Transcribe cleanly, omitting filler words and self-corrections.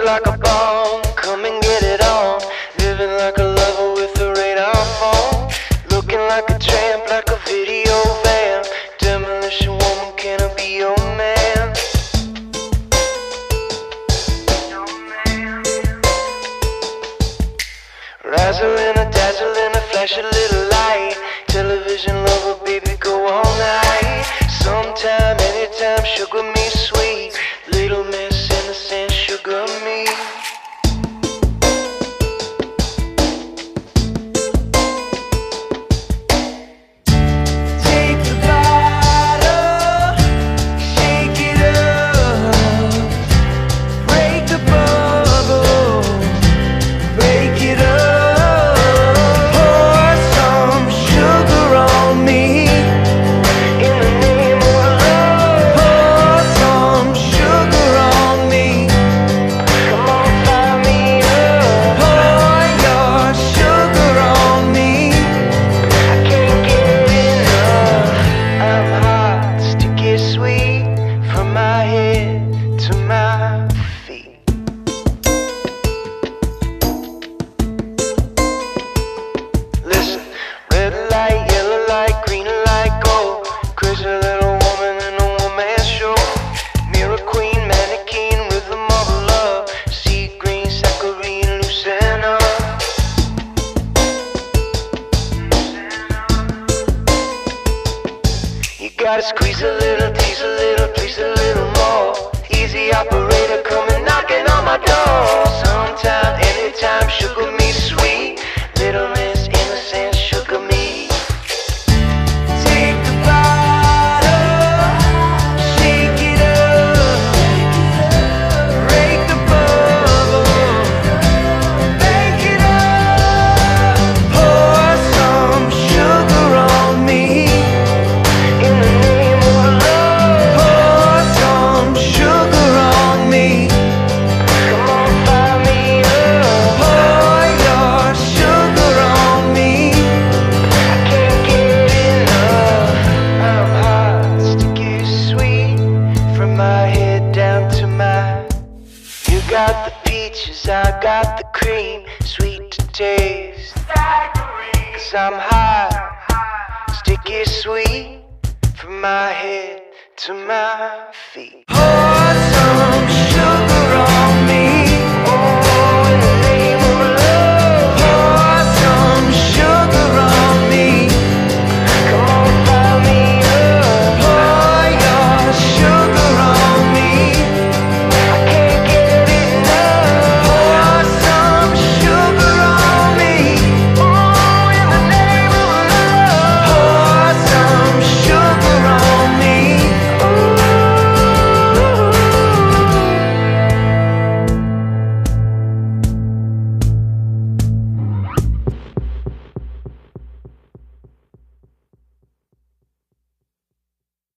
like a bomb, come and get it on. Living like a lover with a radar phone. Looking like a tramp, like a video van. Demolition woman, can I be your man? Razzling a dazzling, a flash a little light. Television lover, baby, go all night. Sometime, anytime, sugar me sweet. Little miss innocent, sugar me. Take the bottle, shake it up, break the bubble, break it up. Pour some sugar on me in the name of love. Pour some sugar on me. Come on, fire me up. Pour your sugar on me. I can't get enough. I'm hot, sticky, sweet, from my head to my feet. Listen, red light, yellow light, green light, gold. Crazy little woman in a one-man show. Mirror queen, mannequin, rhythm of love. Sea green, saccharine, loosen up. You gotta squeeze a little, tease a little, please a little more. Easy operator coming knocking on my door. Sometime, anytime, sugar me sweet. Little miss innocent, sugar me. Take the bottle, shake it up, break the bubble, bake it up. Pour some sugar on me in the name of love. Pour some sugar on me. Come on, fire me up. Pour your sugar on me. I can't get enough. I'm hot, sticky, sweet, from my head down to my. You got the peaches, I got the cream, sweet to taste. 'Cause I'm hot, sticky, sweet, from my head to my feet.